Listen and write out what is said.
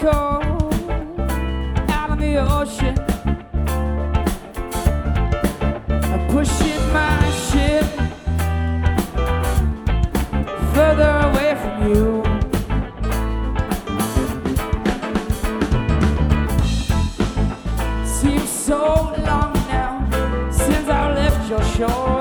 anchor out on the ocean. I'm pushing my ship further away from you. Seems so long now since I left your shore.